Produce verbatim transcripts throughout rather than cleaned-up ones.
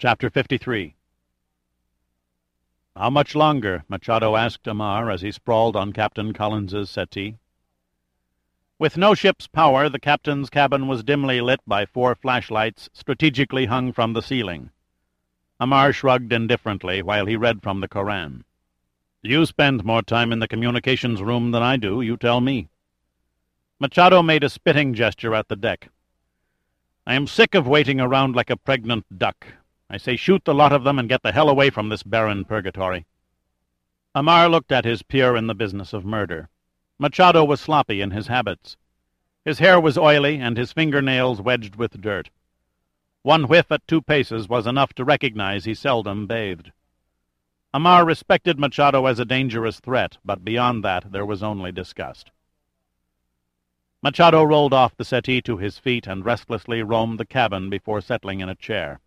Chapter fifty-three. "How much longer?" Machado asked Amar as he sprawled on Captain Collins's settee. With no ship's power, the captain's cabin was dimly lit by four flashlights strategically hung from the ceiling. Amar shrugged indifferently while he read from the Koran. "You spend more time in the communications room than I do, you tell me." Machado made a spitting gesture at the deck. "I am sick of waiting around like a pregnant duck. I say shoot the lot of them and get the hell away from this barren purgatory." Amar looked at his peer in the business of murder. Machado was sloppy in his habits. His hair was oily and his fingernails wedged with dirt. One whiff at two paces was enough to recognize he seldom bathed. Amar respected Machado as a dangerous threat, but beyond that there was only disgust. Machado rolled off the settee to his feet and restlessly roamed the cabin before settling in a chair.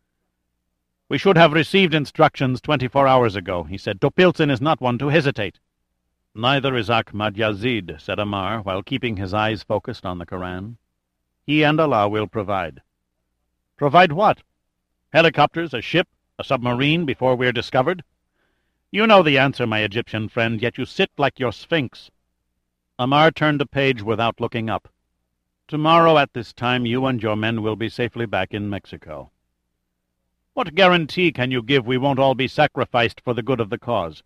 "We should have received instructions twenty-four hours ago," he said. "Topilzin is not one to hesitate." "Neither is Ahmad Yazid," said Amar, while keeping his eyes focused on the Koran. "He and Allah will provide." "Provide what? Helicopters, a ship, a submarine before we're discovered? You know the answer, my Egyptian friend, yet you sit like your Sphinx." Amar turned a page without looking up. "Tomorrow at this time you and your men will be safely back in Mexico." "What guarantee can you give we won't all be sacrificed for the good of the cause?"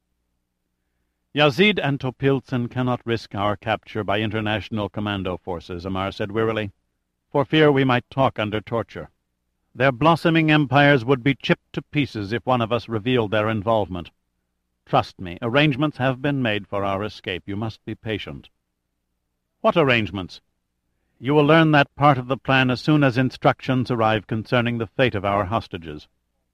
"Yazid and Topilzin cannot risk our capture by international commando forces," Amar said wearily, "for fear we might talk under torture. Their blossoming empires would be chipped to pieces if one of us revealed their involvement. Trust me, arrangements have been made for our escape. You must be patient." "What arrangements?" "You will learn that part of the plan as soon as instructions arrive concerning the fate of our hostages."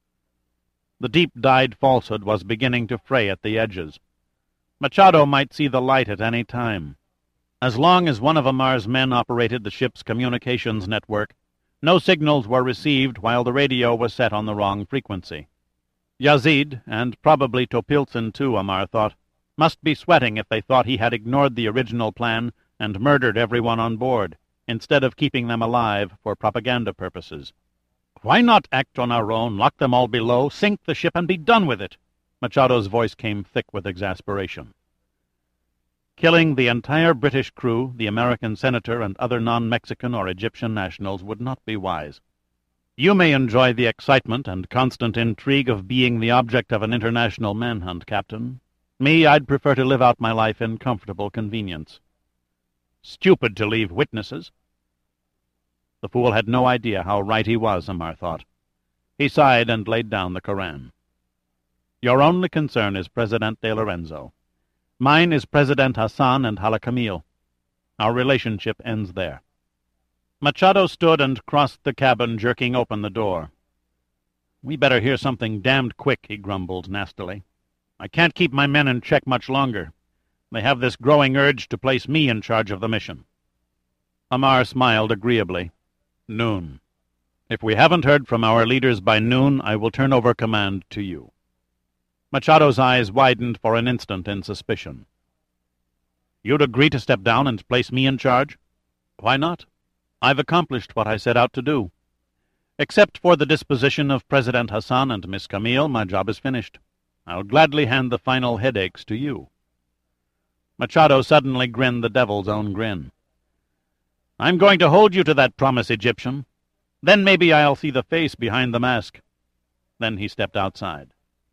The deep-dyed falsehood was beginning to fray at the edges. Machado might see the light at any time. As long as one of Amar's men operated the ship's communications network, no signals were received while the radio was set on the wrong frequency. Yazid, and probably Topilzin too, Amar thought, must be sweating if they thought he had ignored the original plan and murdered everyone on board, instead of keeping them alive for propaganda purposes. "Why not act on our own, lock them all below, sink the ship, and be done with it?" Machado's voice came thick with exasperation. Killing the entire British crew, the American senator, and other non-Mexican or Egyptian nationals would not be wise. You may enjoy the excitement and constant intrigue of being the object of an international manhunt, Captain. Me, I'd prefer to live out my life in comfortable convenience. Stupid to leave witnesses. The fool had no idea how right he was, Amar thought. He sighed and laid down the Koran. "Your only concern is President de Lorenzo. Mine is President Hassan and Hala Camille. Our relationship ends there." Machado stood and crossed the cabin, jerking open the door. "We better hear something damned quick," he grumbled nastily. "I can't keep my men in check much longer. They have this growing urge to place me in charge of the mission." Amar smiled agreeably. "Noon. If we haven't heard from our leaders by noon, I will turn over command to you." Machado's eyes widened for an instant in suspicion. "You'd agree to step down and place me in charge?" "Why not? I've accomplished what I set out to do. Except for the disposition of President Hassan and Miss Camille, my job is finished. I'll gladly hand the final headaches to you." Machado suddenly grinned the devil's own grin. "I'm going to hold you to that promise, Egyptian. Then maybe I'll see the face behind the mask." Then he stepped outside.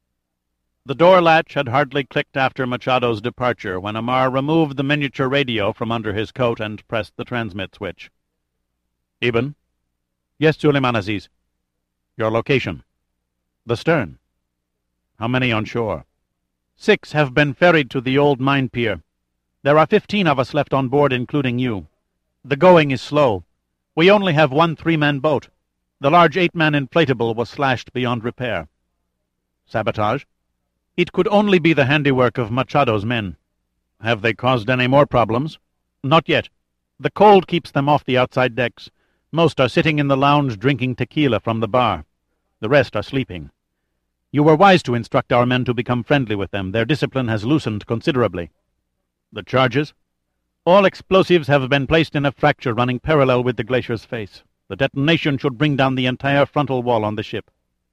The door latch had hardly clicked after Machado's departure when Amar removed the miniature radio from under his coat and pressed the transmit switch. "Ibn?" "Yes, Suleiman Aziz." "Your location?" "The stern." "How many on shore?" Six have been ferried to the old mine pier. There are fifteen of us left on board, including you. The going is slow. We only have one three-man boat. The large eight-man inflatable was slashed beyond repair." "Sabotage?" "It could only be the handiwork of Machado's men." "Have they caused any more problems?" "Not yet. The cold keeps them off the outside decks. Most are sitting in the lounge drinking tequila from the bar. The rest are sleeping. You were wise to instruct our men to become friendly with them. Their discipline has loosened considerably." "The charges?" "All explosives have been placed in a fracture running parallel with the glacier's face. The detonation should bring down the entire frontal wall on the ship.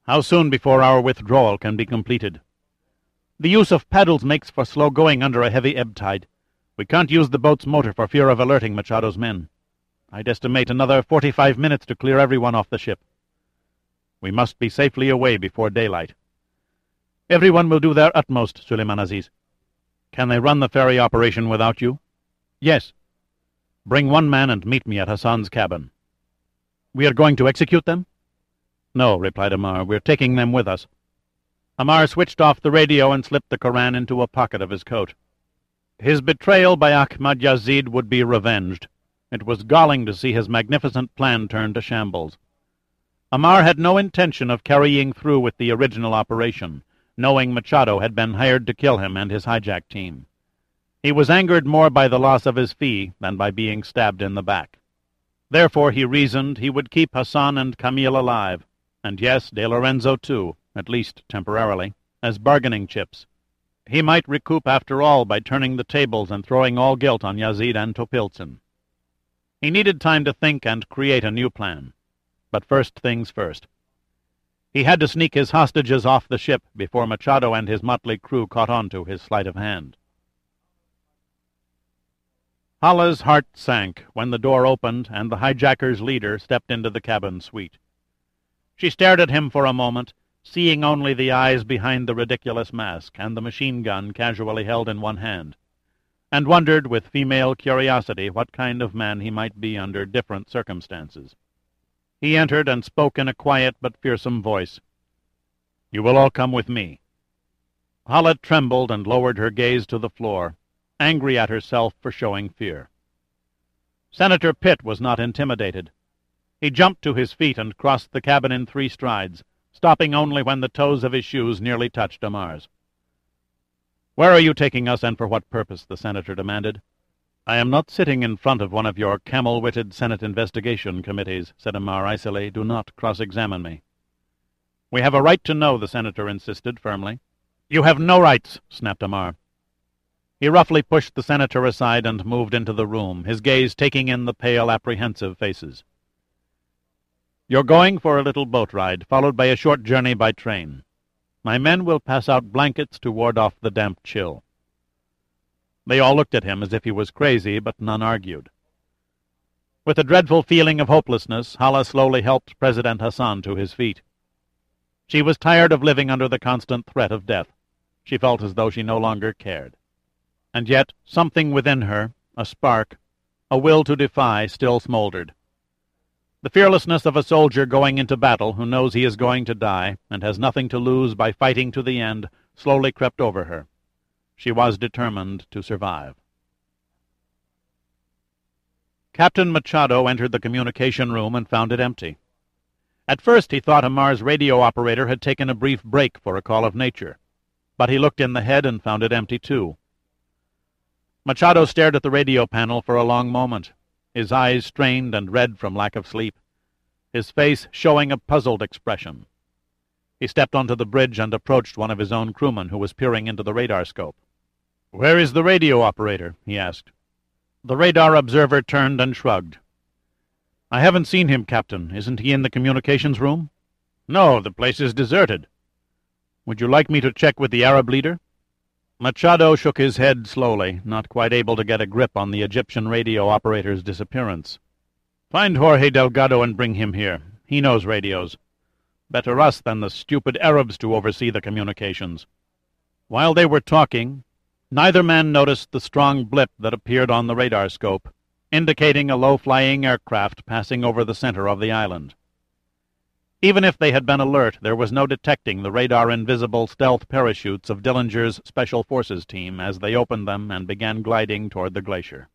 How soon before our withdrawal can be completed? The use of paddles makes for slow going under a heavy ebb tide. We can't use the boat's motor for fear of alerting Machado's men. I'd estimate another forty-five minutes to clear everyone off the ship. We must be safely away before daylight. Everyone will do their utmost, Suleiman Aziz. Can they run the ferry operation without you? Yes. Bring one man and meet me at Hassan's cabin. We are going to execute them? No, replied Ammar. We're taking them with us. Ammar switched off the radio and slipped the Koran into a pocket of his coat. His betrayal by Ahmad Yazid would be revenged. It was galling to see his magnificent plan turn to shambles. Ammar had no intention of carrying through with the original operation, knowing Machado had been hired to kill him and his hijack team. He was angered more by the loss of his fee than by being stabbed in the back. Therefore, he reasoned, he would keep Hassan and Camille alive, and yes, De Lorenzo too, at least temporarily, as bargaining chips. He might recoup after all by turning the tables and throwing all guilt on Yazid and Topilzin. He needed time to think and create a new plan. But first things first. He had to sneak his hostages off the ship before Machado and his motley crew caught on to his sleight of hand. Hala's heart sank when the door opened and the hijackers' leader stepped into the cabin suite. She stared at him for a moment, seeing only the eyes behind the ridiculous mask and the machine gun casually held in one hand, and wondered with female curiosity what kind of man he might be under different circumstances. He entered and spoke in a quiet but fearsome voice. "You will all come with me." Hala trembled and lowered her gaze to the floor, angry at herself for showing fear. Senator Pitt was not intimidated. He jumped to his feet and crossed the cabin in three strides, stopping only when the toes of his shoes nearly touched Ammar's. "Where are you taking us, and for what purpose?" the senator demanded. "I am not sitting in front of one of your camel-witted Senate investigation committees," said Ammar icily. "Do not cross-examine me." "We have a right to know," the senator insisted firmly. "You have no rights," snapped Ammar. He roughly pushed the senator aside and moved into the room, his gaze taking in the pale, apprehensive faces. "You're going for a little boat ride, followed by a short journey by train. My men will pass out blankets to ward off the damp chill." They all looked at him as if he was crazy, but none argued. With a dreadful feeling of hopelessness, Hala slowly helped President Hassan to his feet. She was tired of living under the constant threat of death. She felt as though she no longer cared. And yet something within her, a spark, a will to defy, still smoldered. The fearlessness of a soldier going into battle who knows he is going to die and has nothing to lose by fighting to the end slowly crept over her. She was determined to survive. Captain Machado entered the communication room and found it empty. At first he thought Ammar's radio operator had taken a brief break for a call of nature, but he looked in the head and found it empty too. Machado stared at the radio panel for a long moment, his eyes strained and red from lack of sleep, his face showing a puzzled expression. He stepped onto the bridge and approached one of his own crewmen who was peering into the radar scope. "Where is the radio operator?" he asked. The radar observer turned and shrugged. "I haven't seen him, Captain. Isn't he in the communications room?" "No, the place is deserted." "Would you like me to check with the Arab leader?" Machado shook his head slowly, not quite able to get a grip on the Egyptian radio operator's disappearance. "Find Jorge Delgado and bring him here. He knows radios. Better us than the stupid Arabs to oversee the communications." While they were talking, neither man noticed the strong blip that appeared on the radar scope, indicating a low-flying aircraft passing over the center of the island. Even if they had been alert, there was no detecting the radar-invisible stealth parachutes of Dillinger's Special Forces team as they opened them and began gliding toward the glacier.